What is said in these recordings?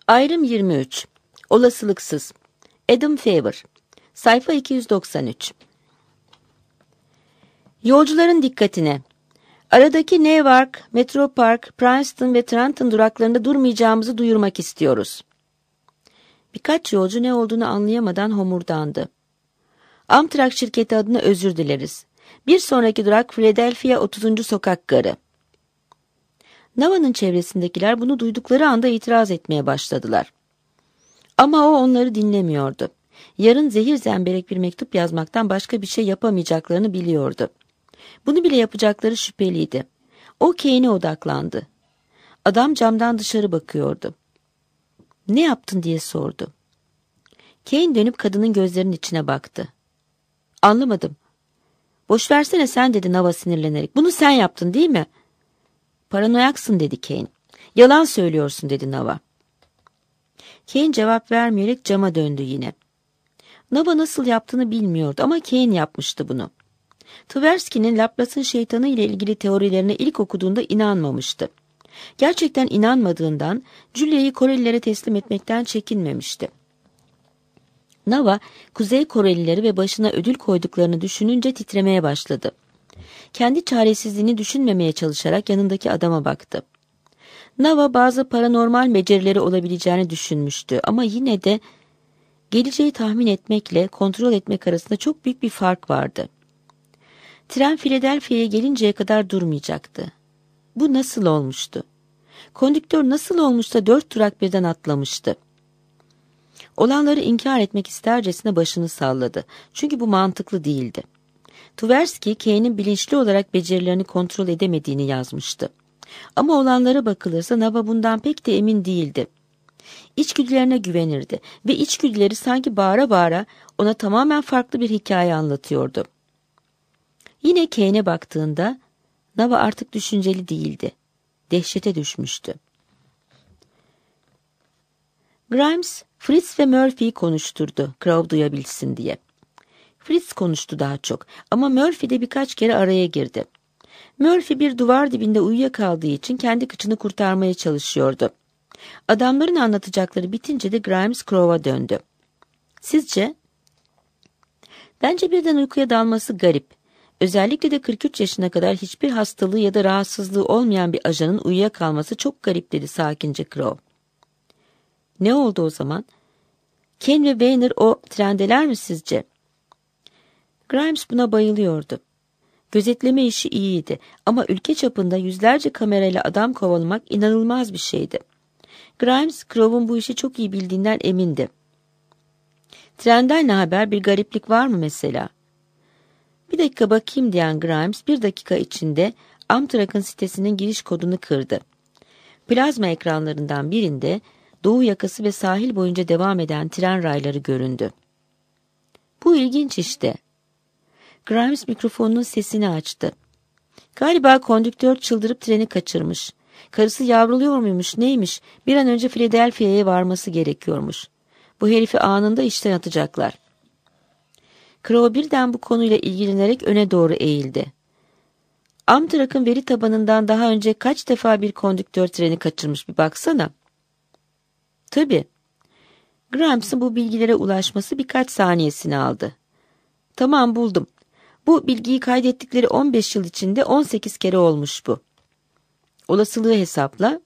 Ayrım 23. Olasılıksız. Adam Favor. Sayfa 293. Yolcuların dikkatine. Aradaki Newark, Metro Park, Princeton ve Trenton duraklarında durmayacağımızı duyurmak istiyoruz. Birkaç yolcu ne olduğunu anlayamadan homurdandı. Amtrak şirketi adına özür dileriz. Bir sonraki durak Philadelphia 30. Sokak Garı. Nava'nın çevresindekiler bunu duydukları anda itiraz etmeye başladılar. Ama o onları dinlemiyordu. Yarın zehir zemberek bir mektup yazmaktan başka bir şey yapamayacaklarını biliyordu. Bunu bile yapacakları şüpheliydi. O Kane'e odaklandı. Adam camdan dışarı bakıyordu. "Ne yaptın?" diye sordu. Kane dönüp kadının gözlerinin içine baktı. "Anlamadım." "Boş versene sen," dedi Nava sinirlenerek. "Bunu sen yaptın değil mi?" "Paranoyaksın," dedi Kane. "Yalan söylüyorsun," dedi Nava. Kane cevap vermeyerek cama döndü yine. Nava nasıl yaptığını bilmiyordu ama Kane yapmıştı bunu. Tversky'nin Laplace'ın şeytanı ile ilgili teorilerine ilk okuduğunda inanmamıştı. Gerçekten inanmadığından Julia'yı Korelilere teslim etmekten çekinmemişti. Nava, Kuzey Korelileri ve başına ödül koyduklarını düşününce titremeye başladı. Kendi çaresizliğini düşünmemeye çalışarak yanındaki adama baktı. Nava bazı paranormal becerileri olabileceğini düşünmüştü ama yine de geleceği tahmin etmekle kontrol etmek arasında çok büyük bir fark vardı. Tren Philadelphia'ya gelinceye kadar durmayacaktı. Bu nasıl olmuştu? Kondüktör nasıl olmuşsa 4 durak birden atlamıştı. Olanları inkar etmek istercesine başını salladı. Çünkü bu mantıklı değildi. Tversky, Kane'in bilinçli olarak becerilerini kontrol edemediğini yazmıştı. Ama olanlara bakılırsa Nava bundan pek de emin değildi. İçgüdülerine güvenirdi ve içgüdüleri sanki bağıra bağıra ona tamamen farklı bir hikaye anlatıyordu. Yine Kane'e baktığında Nava artık düşünceli değildi. Dehşete düşmüştü. Grimes, Fritz ve Murphy'yi konuşturdu, Crow duyabilsin diye. Fritz konuştu daha çok ama Murphy de birkaç kere araya girdi. Murphy bir duvar dibinde uyuyakaldığı için kendi kıçını kurtarmaya çalışıyordu. Adamların anlatacakları bitince de Grimes Crow'a döndü. "Sizce?" "Bence birden uykuya dalması garip. Özellikle de 43 yaşına kadar hiçbir hastalığı ya da rahatsızlığı olmayan bir ajanın uyuyakalması çok garip," dedi sakince Crow. "Ne oldu o zaman? Ken ve Weiner o trendeler mi sizce?" Grimes buna bayılıyordu. Gözetleme işi iyiydi ama ülke çapında yüzlerce kamerayla adam kovalamak inanılmaz bir şeydi. Grimes, Crow'un bu işi çok iyi bildiğinden emindi. "Trenden ne haber? Bir gariplik var mı mesela?" "Bir dakika bakayım," diyen Grimes 1 dakika içinde Amtrak'ın sitesinin giriş kodunu kırdı. Plazma ekranlarından birinde doğu yakası ve sahil boyunca devam eden tren rayları göründü. "Bu ilginç işte." Grimes mikrofonunun sesini açtı. "Galiba kondüktör çıldırıp treni kaçırmış. Karısı yavruluyor muymuş neymiş, bir an önce Philadelphia'ya varması gerekiyormuş. Bu herifi anında işten atacaklar." Crow birden bu konuyla ilgilenerek öne doğru eğildi. "Amtrak'ın veri tabanından daha önce kaç defa bir kondüktör treni kaçırmış bir baksana." "Tabii." Grimes'ın bu bilgilere ulaşması birkaç saniyesini aldı. "Tamam, buldum. Bu bilgiyi kaydettikleri 15 yıl içinde 18 kere olmuş bu." "Olasılığı hesapla."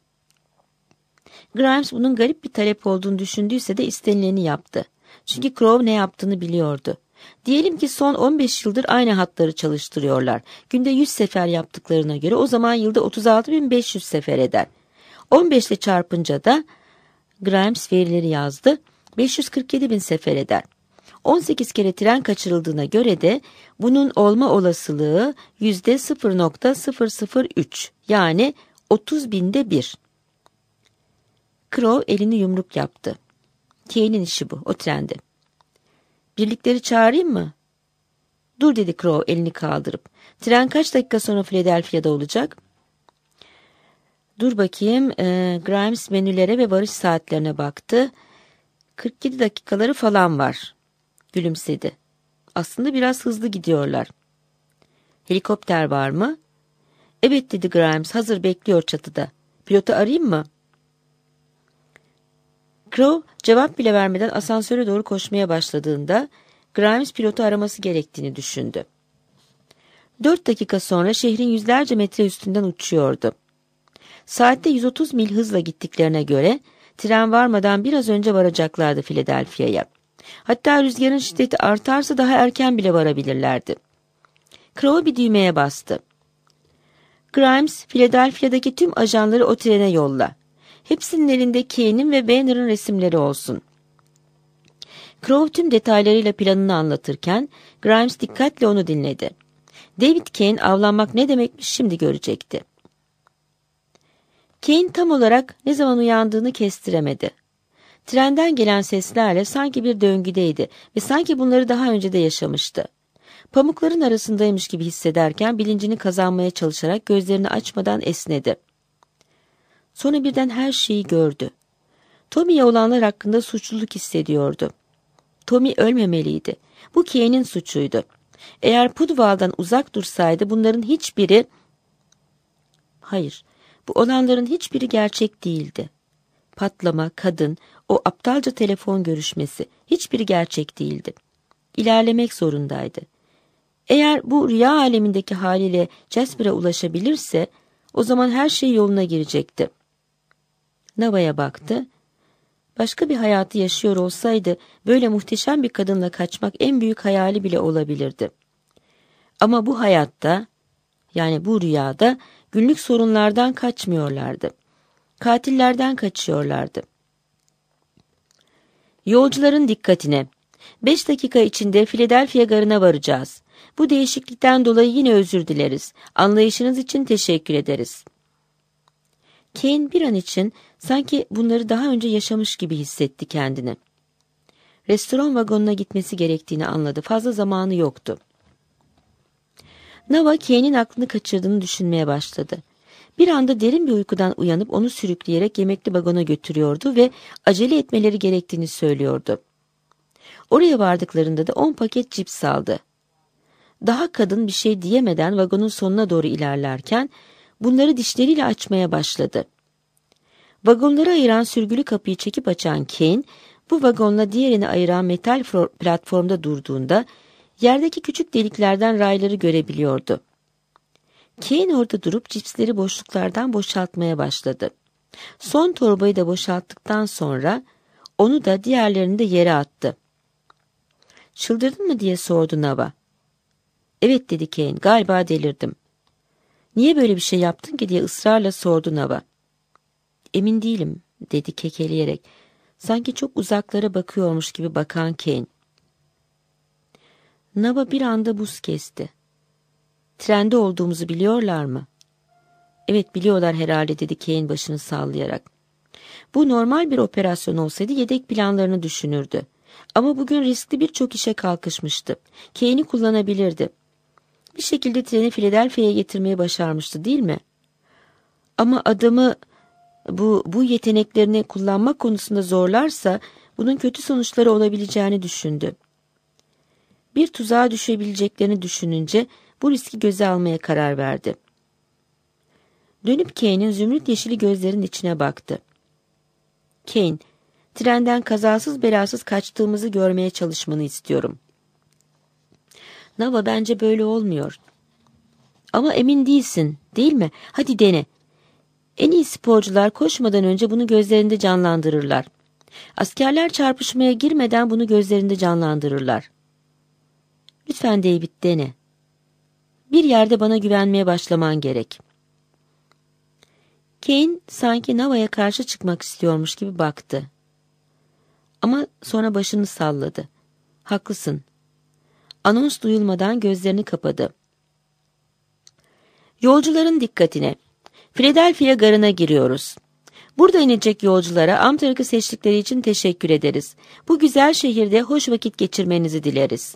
Grimes bunun garip bir talep olduğunu düşündüyse de istenileni yaptı. Çünkü Crow ne yaptığını biliyordu. Diyelim ki son 15 yıldır aynı hatları çalıştırıyorlar. Günde 100 sefer yaptıklarına göre o zaman yılda 36.500 sefer eder. 15 ile çarpınca da Grimes verileri yazdı. 547.000 sefer eder. 18 kere tren kaçırıldığına göre de bunun olma olasılığı %0.003, yani 30.000'de 1. Crow elini yumruk yaptı. Kane'in işi bu, o trende. "Birlikleri çağırayım mı?" "Dur," dedi Crow elini kaldırıp. "Tren kaç dakika sonra Philadelphia'da olacak?" "Dur bakayım." Grimes menülere ve varış saatlerine baktı. 47 dakikaları falan var. Gülümsedi. "Aslında biraz hızlı gidiyorlar." "Helikopter var mı?" "Evet," dedi Grimes. "Hazır bekliyor çatıda. Pilotu arayayım mı?" Crow cevap bile vermeden asansöre doğru koşmaya başladığında Grimes pilotu araması gerektiğini düşündü. 4 dakika sonra şehrin yüzlerce metre üstünden uçuyordu. Saatte 130 mil hızla gittiklerine göre tren varmadan biraz önce varacaklardı Philadelphia'ya. Hatta rüzgarın şiddeti artarsa daha erken bile varabilirlerdi. Crow bir düğmeye bastı. Grimes, Philadelphia'daki tüm ajanları o trene yolla. Hepsinin elinde Kane'in ve Banner'ın resimleri olsun. Crow tüm detaylarıyla planını anlatırken Grimes dikkatle onu dinledi. David Kane avlanmak ne demekmiş şimdi görecekti. Kane tam olarak ne zaman uyandığını kestiremedi. Trenden gelen seslerle sanki bir döngüdeydi ve sanki bunları daha önce de yaşamıştı. Pamukların arasındaymış gibi hissederken bilincini kazanmaya çalışarak gözlerini açmadan esnedi. Sonra birden her şeyi gördü. Tommy'ye olanlar hakkında suçluluk hissediyordu. Tommy ölmemeliydi. Bu Kane'in suçuydu. Eğer Pudvall'dan uzak dursaydı bunların hiçbiri... Hayır, bu olanların hiçbiri gerçek değildi. Patlama, kadın, o aptalca telefon görüşmesi hiçbiri gerçek değildi. İlerlemek zorundaydı. Eğer bu rüya alemindeki haliyle Jasper'a ulaşabilirse o zaman her şey yoluna girecekti. Nava'ya baktı. Başka bir hayatı yaşıyor olsaydı böyle muhteşem bir kadınla kaçmak en büyük hayali bile olabilirdi. Ama bu hayatta, yani bu rüyada günlük sorunlardan kaçmıyorlardı. Katillerden kaçıyorlardı. Yolcuların dikkatine. 5 dakika içinde Philadelphia garına varacağız. Bu değişiklikten dolayı yine özür dileriz. Anlayışınız için teşekkür ederiz. Kane bir an için sanki bunları daha önce yaşamış gibi hissetti kendini. Restoran vagonuna gitmesi gerektiğini anladı. Fazla zamanı yoktu. Nava Kane'in aklını kaçırdığını düşünmeye başladı. Bir anda derin bir uykudan uyanıp onu sürükleyerek yemekli vagona götürüyordu ve acele etmeleri gerektiğini söylüyordu. Oraya vardıklarında da 10 paket cips aldı. Daha kadın bir şey diyemeden vagonun sonuna doğru ilerlerken bunları dişleriyle açmaya başladı. Vagonları ayıran sürgülü kapıyı çekip açan Kane, bu vagonla diğerini ayıran metal platformda durduğunda yerdeki küçük deliklerden rayları görebiliyordu. Kane orada durup cipsleri boşluklardan boşaltmaya başladı. Son torbayı da boşalttıktan sonra onu da diğerlerini de yere attı. "Çıldırdın mı?" diye sordu Nava. "Evet," dedi Kane, "galiba delirdim." "Niye böyle bir şey yaptın ki?" diye ısrarla sordu Nava. "Emin değilim," dedi kekeleyerek. Sanki çok uzaklara bakıyormuş gibi bakan Kane. Nava bir anda buz kesti. "Trende olduğumuzu biliyorlar mı?" "Evet, biliyorlar herhalde," dedi Kane başını sallayarak. Bu normal bir operasyon olsaydı yedek planlarını düşünürdü. Ama bugün riskli birçok işe kalkışmıştı. Kane'i kullanabilirdi. Bir şekilde treni Philadelphia'ya getirmeyi başarmıştı, değil mi? Ama adamı bu yeteneklerini kullanmak konusunda zorlarsa bunun kötü sonuçları olabileceğini düşündü. Bir tuzağa düşebileceklerini düşününce bu riski göze almaya karar verdi. Dönüp Kane'in zümrüt yeşili gözlerinin içine baktı. "Kane, trenden kazasız belasız kaçtığımızı görmeye çalışmanı istiyorum." "Nava, bence böyle olmuyor." "Ama emin değilsin, değil mi? Hadi dene." En iyi sporcular koşmadan önce bunu gözlerinde canlandırırlar. Askerler çarpışmaya girmeden bunu gözlerinde canlandırırlar. Lütfen David, dene. Bir yerde bana güvenmeye başlaman gerek. Kane sanki Nava'ya karşı çıkmak istiyormuş gibi baktı. Ama sonra başını salladı. "Haklısın." Anons duyulmadan gözlerini kapadı. Yolcuların dikkatine. Philadelphia garına giriyoruz. Burada inecek yolculara Amtrak'ı seçtikleri için teşekkür ederiz. Bu güzel şehirde hoş vakit geçirmenizi dileriz.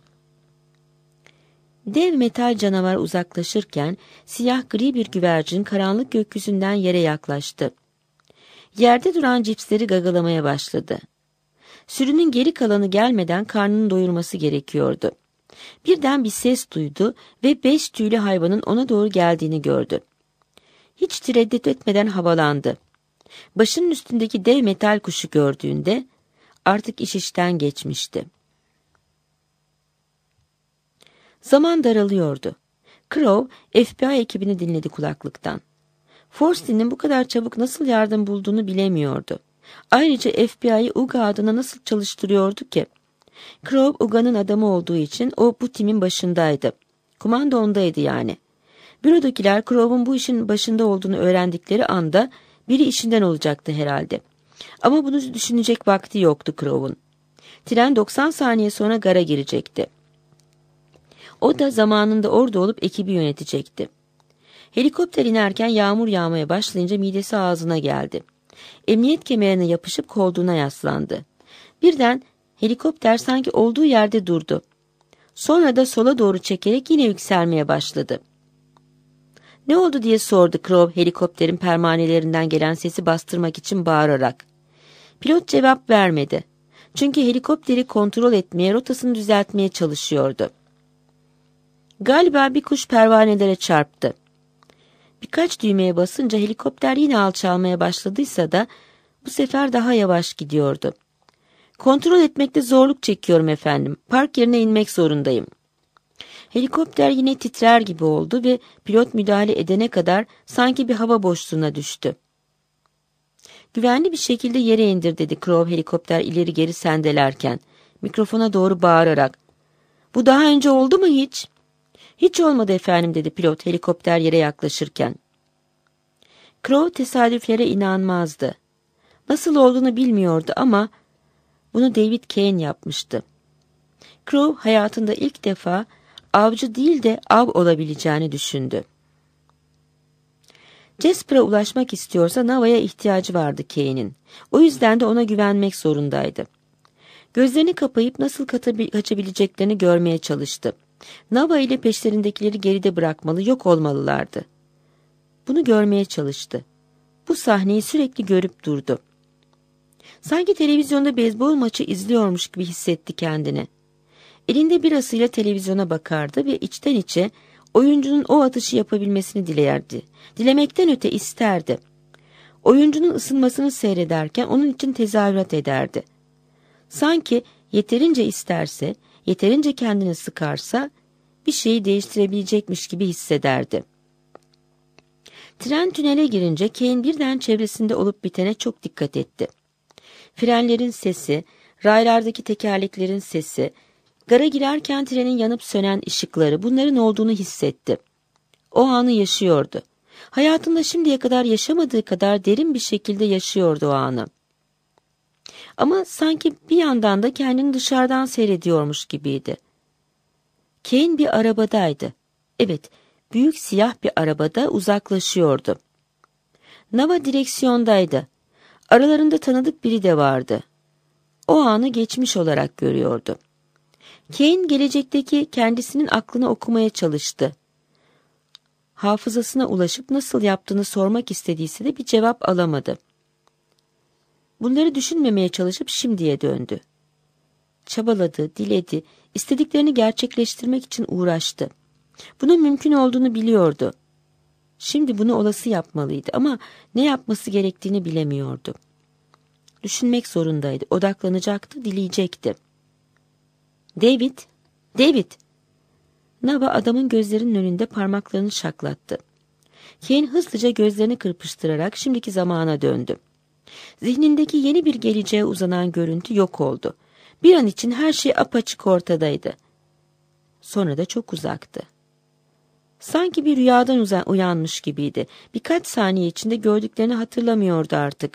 Dev metal canavar uzaklaşırken siyah gri bir güvercin karanlık gökyüzünden yere yaklaştı. Yerde duran cipsleri gagalamaya başladı. Sürünün geri kalanı gelmeden karnını doyurması gerekiyordu. Birden bir ses duydu ve 5 tüylü hayvanın ona doğru geldiğini gördü. Hiç tereddüt etmeden havalandı. Başının üstündeki dev metal kuşu gördüğünde artık iş işten geçmişti. Zaman daralıyordu. Crow, FBI ekibini dinledi kulaklıktan. Forstey'nin bu kadar çabuk nasıl yardım bulduğunu bilemiyordu. Ayrıca FBI'yi Uga adına nasıl çalıştırıyordu ki? Crow, Uga'nın adamı olduğu için o bu timin başındaydı. Kumanda ondaydı yani. Bürodakiler Crow'un bu işin başında olduğunu öğrendikleri anda biri işinden olacaktı herhalde. Ama bunu düşünecek vakti yoktu Crow'un. Tren 90 saniye sonra gara girecekti. O da zamanında orada olup ekibi yönetecekti. Helikopter inerken yağmur yağmaya başlayınca midesi ağzına geldi. Emniyet kemerine yapışıp koltuğuna yaslandı. Birden helikopter sanki olduğu yerde durdu. Sonra da sola doğru çekerek yine yükselmeye başladı. Ne oldu diye sordu Crow helikopterin pervanelerinden gelen sesi bastırmak için bağırarak. Pilot cevap vermedi. Çünkü helikopteri kontrol etmeye, rotasını düzeltmeye çalışıyordu. Galiba bir kuş pervanelere çarptı. Birkaç düğmeye basınca helikopter yine alçalmaya başladıysa da bu sefer daha yavaş gidiyordu. Kontrol etmekte zorluk çekiyorum efendim. Park yerine inmek zorundayım. Helikopter yine titrer gibi oldu ve pilot müdahale edene kadar sanki bir hava boşluğuna düştü. Güvenli bir şekilde yere indir dedi Crow helikopter ileri geri sendelerken. Mikrofona doğru bağırarak. Bu daha önce oldu mu hiç? Hiç olmadı efendim dedi pilot helikopter yere yaklaşırken. Crow tesadüflere inanmazdı. Nasıl olduğunu bilmiyordu ama bunu David Kane yapmıştı. Crow hayatında ilk defa avcı değil de av olabileceğini düşündü. Jasper'a ulaşmak istiyorsa Nava'ya ihtiyacı vardı Kane'in. O yüzden de ona güvenmek zorundaydı. Gözlerini kapayıp nasıl kaçabileceklerini görmeye çalıştı. Nava ile peşlerindekileri geride bırakmalı, yok olmalılardı. Bunu görmeye çalıştı. Bu sahneyi sürekli görüp durdu. Sanki televizyonda beyzbol maçı izliyormuş gibi hissetti kendini. Elinde birasıyla televizyona bakardı ve içten içe oyuncunun o atışı yapabilmesini dilerdi. Dilemekten öte isterdi. Oyuncunun ısınmasını seyrederken onun için tezahürat ederdi. Sanki yeterince isterse, yeterince kendini sıkarsa bir şeyi değiştirebilecekmiş gibi hissederdi. Tren tünele girince Kane birden çevresinde olup bitene çok dikkat etti. Frenlerin sesi, raylardaki tekerleklerin sesi, gara girerken trenin yanıp sönen ışıkları, bunların olduğunu hissetti. O anı yaşıyordu. Hayatında şimdiye kadar yaşamadığı kadar derin bir şekilde yaşıyordu o anı. Ama sanki bir yandan da kendini dışarıdan seyrediyormuş gibiydi. Kane bir arabadaydı. Evet, büyük siyah bir arabada uzaklaşıyordu. Nava direksiyondaydı. Aralarında tanıdık biri de vardı. O anı geçmiş olarak görüyordu. Kane gelecekteki kendisinin aklını okumaya çalıştı. Hafızasına ulaşıp nasıl yaptığını sormak istediyse de bir cevap alamadı. Bunları düşünmemeye çalışıp şimdiye döndü. Çabaladı, diledi, istediklerini gerçekleştirmek için uğraştı. Bunun mümkün olduğunu biliyordu. Şimdi bunu olası yapmalıydı ama ne yapması gerektiğini bilemiyordu. Düşünmek zorundaydı, odaklanacaktı, dileyecekti. David, David! Nava adamın gözlerinin önünde parmaklarını şaklattı. Kane hızlıca gözlerini kırpıştırarak şimdiki zamana döndü. Zihnindeki yeni bir geleceğe uzanan görüntü yok oldu. Bir an için her şey apaçık ortadaydı. Sonra da çok uzaktı. Sanki bir rüyadan uyanmış gibiydi. Birkaç saniye içinde gördüklerini hatırlamıyordu artık.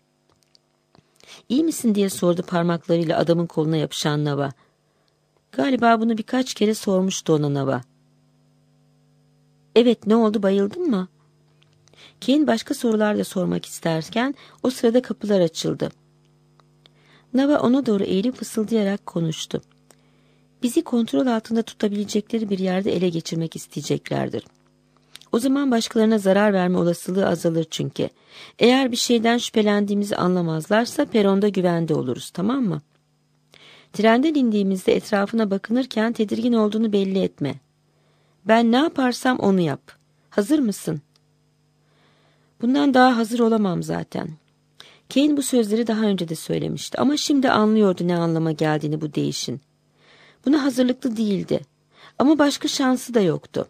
"İyi misin?" diye sordu parmaklarıyla adamın koluna yapışan Nava. Galiba bunu birkaç kere sormuştu ona Nava. "Evet, ne oldu, bayıldın mı?" Kane başka sorular da sormak isterken o sırada kapılar açıldı. Nava ona doğru eğilip fısıldayarak konuştu. "Bizi kontrol altında tutabilecekleri bir yerde ele geçirmek isteyeceklerdir. O zaman başkalarına zarar verme olasılığı azalır çünkü. Eğer bir şeyden şüphelendiğimizi anlamazlarsa peronda güvende oluruz, tamam mı? Trenden indiğimizde etrafına bakınırken tedirgin olduğunu belli etme. Ben ne yaparsam onu yap. Hazır mısın?" Bundan daha hazır olamam zaten. Kane bu sözleri daha önce de söylemişti ama şimdi anlıyordu ne anlama geldiğini bu değişin. Buna hazırlıklı değildi ama başka şansı da yoktu.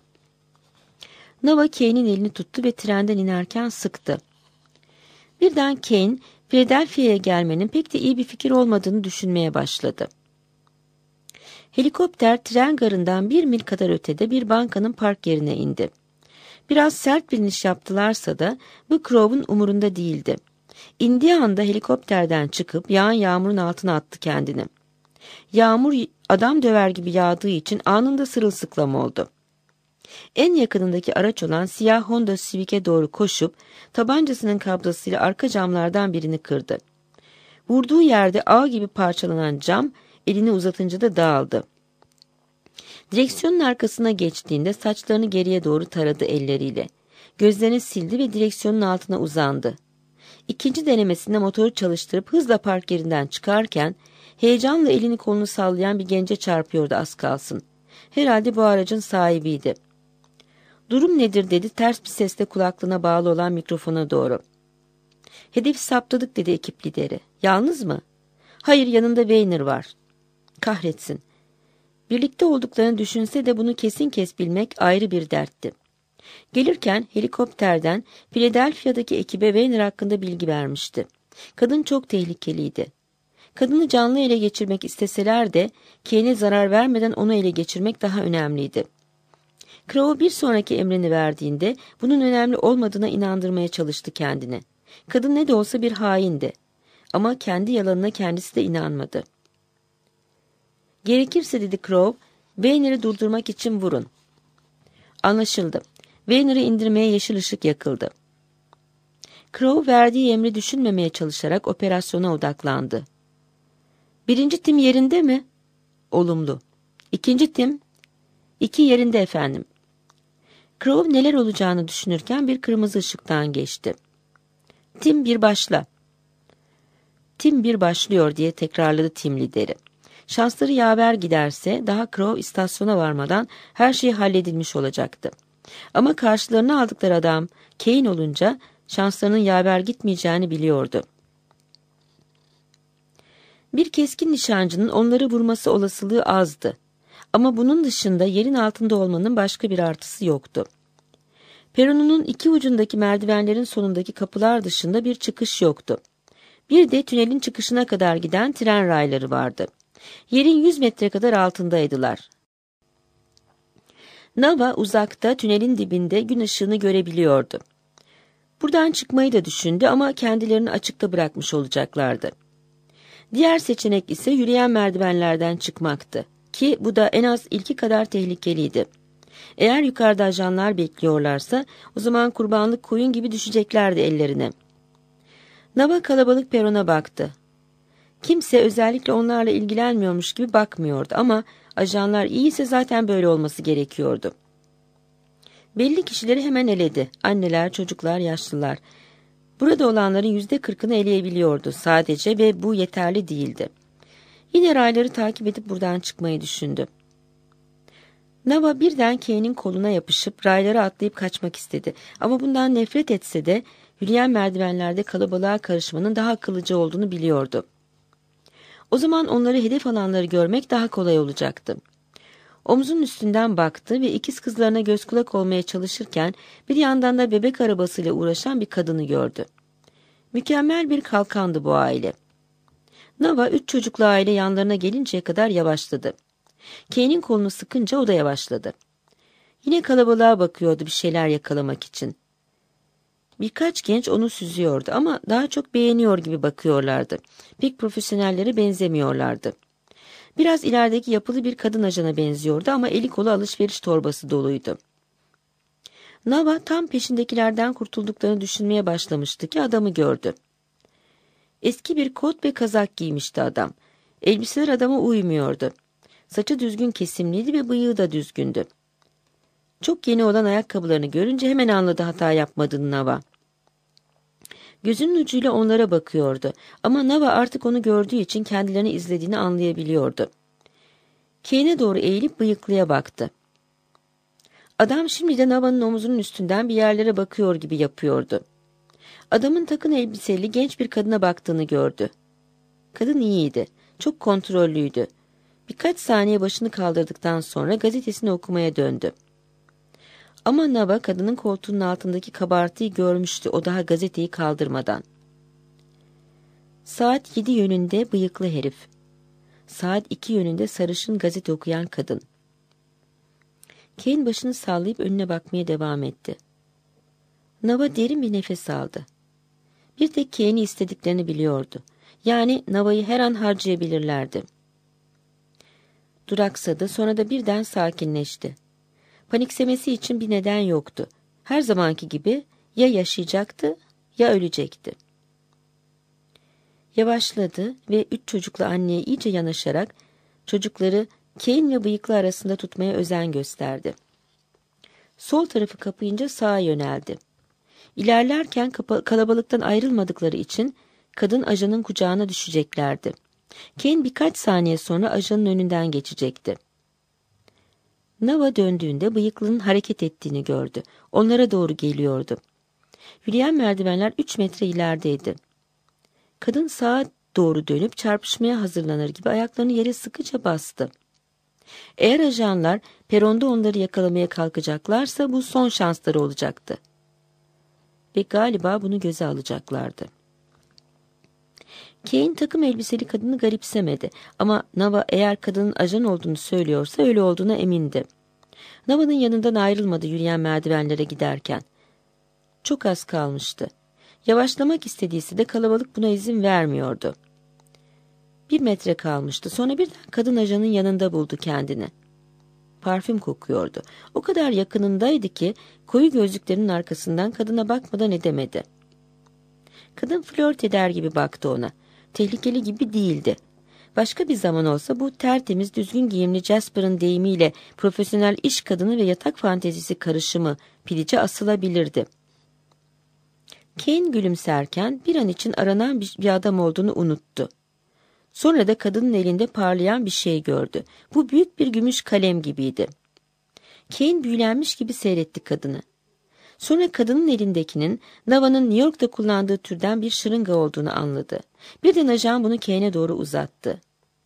Nava Kane'in elini tuttu ve trenden inerken sıktı. Birden Kane, Philadelphia'ya gelmenin pek de iyi bir fikir olmadığını düşünmeye başladı. Helikopter tren garından 1 mil kadar ötede bir bankanın park yerine indi. Biraz sert bir iniş yaptılarsa da bu Crow'un umurunda değildi. İndiği anda helikopterden çıkıp yağan yağmurun altına attı kendini. Yağmur adam döver gibi yağdığı için anında sırılsıklam oldu. En yakınındaki araç olan siyah Honda Civic'e doğru koşup tabancasının kabzasıyla arka camlardan birini kırdı. Vurduğu yerde ağ gibi parçalanan cam elini uzatınca da dağıldı. Direksiyonun arkasına geçtiğinde saçlarını geriye doğru taradı elleriyle. Gözlerini sildi ve direksiyonun altına uzandı. İkinci denemesinde motoru çalıştırıp hızla park yerinden çıkarken heyecanla elini kolunu sallayan bir gence çarpıyordu az kalsın. Herhalde bu aracın sahibiydi. "Durum nedir?" dedi ters bir sesle kulaklığına bağlı olan mikrofona doğru. "Hedefi saptadık," dedi ekip lideri. "Yalnız mı?" "Hayır, yanında Weiner var." "Kahretsin." Birlikte olduklarını düşünse de bunu kesin kes bilmek ayrı bir dertti. Gelirken helikopterden Philadelphia'daki ekibe Weiner hakkında bilgi vermişti. Kadın çok tehlikeliydi. Kadını canlı ele geçirmek isteseler de Kane'e zarar vermeden onu ele geçirmek daha önemliydi. Crow bir sonraki emrini verdiğinde bunun önemli olmadığına inandırmaya çalıştı kendini. Kadın ne de olsa bir haindi. Ama kendi yalanına kendisi de inanmadı. "Gerekirse," dedi Crow, "Weiner'i durdurmak için vurun." "Anlaşıldı." Weiner'ı indirmeye yeşil ışık yakıldı. Crow verdiği emri düşünmemeye çalışarak operasyona odaklandı. "Birinci tim yerinde mi?" "Olumlu." "İkinci tim?" "İki yerinde efendim." Crow neler olacağını düşünürken bir kırmızı ışıktan geçti. "Tim bir başla." "Tim bir başlıyor," diye tekrarladı tim lideri. Şansları yaver giderse daha Crow istasyona varmadan her şey halledilmiş olacaktı. Ama karşılarına aldıkları adam Kane olunca şanslarının yaver gitmeyeceğini biliyordu. Bir keskin nişancının onları vurması olasılığı azdı. Ama bunun dışında yerin altında olmanın başka bir artısı yoktu. Peronunun iki ucundaki merdivenlerin sonundaki kapılar dışında bir çıkış yoktu. Bir de tünelin çıkışına kadar giden tren rayları vardı. Yerin 100 metre kadar altındaydılar. Nava uzakta tünelin dibinde gün ışığını görebiliyordu. Buradan çıkmayı da düşündü ama kendilerini açıkta bırakmış olacaklardı. Diğer seçenek ise yürüyen merdivenlerden çıkmaktı ki bu da en az ilki kadar tehlikeliydi. Eğer yukarıda ajanlar bekliyorlarsa o zaman kurbanlık koyun gibi düşeceklerdi ellerine. Nava kalabalık perona baktı. Kimse özellikle onlarla ilgilenmiyormuş gibi bakmıyordu ama ajanlar iyiyse zaten böyle olması gerekiyordu. Belli kişileri hemen eledi. Anneler, çocuklar, yaşlılar. Burada olanların %40'ını eleyebiliyordu sadece ve bu yeterli değildi. Yine rayları takip edip buradan çıkmayı düşündü. Nava birden Kane'in koluna yapışıp raylara atlayıp kaçmak istedi. Ama bundan nefret etse de yürüyen merdivenlerde kalabalığa karışmanın daha akıllıca olduğunu biliyordu. O zaman onları hedef alanları görmek daha kolay olacaktı. Omzunun üstünden baktı ve ikiz kızlarına göz kulak olmaya çalışırken bir yandan da bebek arabasıyla uğraşan bir kadını gördü. Mükemmel bir kalkandı bu aile. Nava 3 çocuklu aile yanlarına gelinceye kadar yavaşladı. Kane'in kolunu sıkınca o da yavaşladı. Yine kalabalığa bakıyordu bir şeyler yakalamak için. Birkaç genç onu süzüyordu ama daha çok beğeniyor gibi bakıyorlardı. Pek profesyonellere benzemiyorlardı. Biraz ilerideki yapılı bir kadın ajana benziyordu ama eli kolu alışveriş torbası doluydu. Nava tam peşindekilerden kurtulduklarını düşünmeye başlamıştı ki adamı gördü. Eski bir kot ve kazak giymişti adam. Elbiseler adama uymuyordu. Saçı düzgün kesimliydi ve bıyığı da düzgündü. Çok yeni olan ayakkabılarını görünce hemen anladı hata yapmadığını Nava. Gözünün ucuyla onlara bakıyordu ama Nava artık onu gördüğü için kendilerini izlediğini anlayabiliyordu. Kane'e doğru eğilip bıyıklıya baktı. Adam şimdi de Nava'nın omuzunun üstünden bir yerlere bakıyor gibi yapıyordu. Adamın takım elbiseli genç bir kadına baktığını gördü. Kadın iyiydi, çok kontrollüydü. Birkaç saniye başını kaldırdıktan sonra gazetesini okumaya döndü. Ama Nava kadının koltuğunun altındaki kabartıyı görmüştü, o daha gazeteyi kaldırmadan. Saat 7 yönünde bıyıklı herif. Saat 2 yönünde sarışın gazete okuyan kadın. Kane başını sallayıp önüne bakmaya devam etti. Nava derin bir nefes aldı. Bir tek Kane'i istediklerini biliyordu. Yani Nava'yı her an harcayabilirlerdi. Duraksadı, sonra da birden sakinleşti. Paniksemesi için bir neden yoktu. Her zamanki gibi ya yaşayacaktı ya ölecekti. Yavaşladı ve 3 çocuklu anneye iyice yanaşarak çocukları Kane ve bıyıklı arasında tutmaya özen gösterdi. Sol tarafı kapayınca sağa yöneldi. İlerlerken kalabalıktan ayrılmadıkları için kadın ajanın kucağına düşeceklerdi. Kane birkaç saniye sonra ajanın önünden geçecekti. Nava döndüğünde bıyıklının hareket ettiğini gördü. Onlara doğru geliyordu. Yürüyen merdivenler 3 metre ilerideydi. Kadın sağa doğru dönüp çarpışmaya hazırlanır gibi ayaklarını yere sıkıca bastı. Eğer ajanlar peronda onları yakalamaya kalkacaklarsa bu son şansları olacaktı. Ve galiba bunu göze alacaklardı. Kane takım elbiseli kadını garipsemedi ama Nava eğer kadının ajan olduğunu söylüyorsa öyle olduğuna emindi. Nava'nın yanından ayrılmadı yürüyen merdivenlere giderken. Çok az kalmıştı. Yavaşlamak istediyse de kalabalık buna izin vermiyordu. 1 metre kalmıştı. Sonra birden kadın ajanın yanında buldu kendini. Parfüm kokuyordu. O kadar yakınındaydı ki koyu gözlüklerinin arkasından kadına bakmadan edemedi. Kadın flört eder gibi baktı ona. Tehlikeli gibi değildi. Başka bir zaman olsa bu tertemiz, düzgün giyimli Jasper'ın deyimiyle profesyonel iş kadını ve yatak fantezisi karışımı pilice asılabilirdi. Kane gülümserken bir an için aranan bir adam olduğunu unuttu. Sonra da kadının elinde parlayan bir şey gördü. Bu büyük bir gümüş kalem gibiydi. Kane büyülenmiş gibi seyretti kadını. Sonra kadının elindekinin Nava'nın New York'ta kullandığı türden bir şırınga olduğunu anladı. Birden ajan bunu Kane'e doğru uzattı.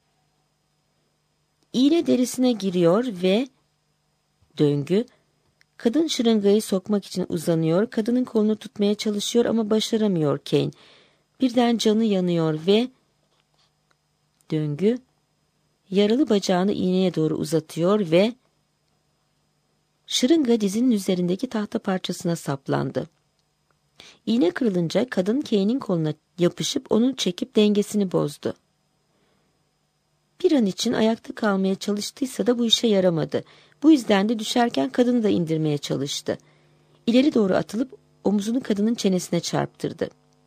İğne derisine giriyor ve döngü. Kadın şırıngayı sokmak için uzanıyor, kadının kolunu tutmaya çalışıyor ama başaramıyor Kane. Birden canı yanıyor ve döngü. Yaralı bacağını iğneye doğru uzatıyor ve şırınga dizinin üzerindeki tahta parçasına saplandı. İğne kırılınca kadın Kane'in koluna yapışıp onu çekip dengesini bozdu. Bir an için ayakta kalmaya çalıştıysa da bu işe yaramadı. Bu yüzden de düşerken kadını da indirmeye çalıştı. İleri doğru atılıp omuzunu kadının çenesine çarptırdı.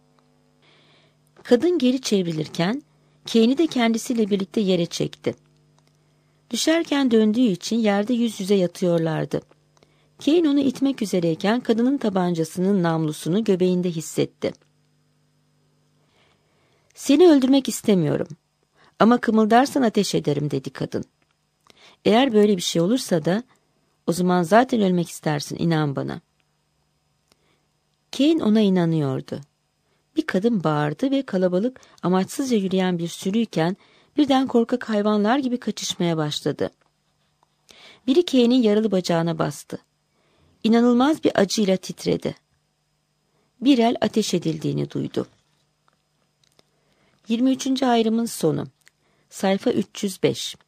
Kadın geri çevrilirken Kane'i de kendisiyle birlikte yere çekti. Düşerken döndüğü için yerde yüz yüze yatıyorlardı. Kane onu itmek üzereyken kadının tabancasının namlusunu göbeğinde hissetti. "Seni öldürmek istemiyorum. Ama kımıldarsan ateş ederim," dedi kadın. "Eğer böyle bir şey olursa da o zaman zaten ölmek istersin, inan bana." Kane ona inanıyordu. Bir kadın bağırdı ve kalabalık amaçsızca yürüyen bir sürüyken birden korkak hayvanlar gibi kaçışmaya başladı. Biri Kane'in yaralı bacağına bastı. İnanılmaz bir acıyla titredi. Bir el ateş edildiğini duydu. 23. ayrımın sonu. Sayfa 305.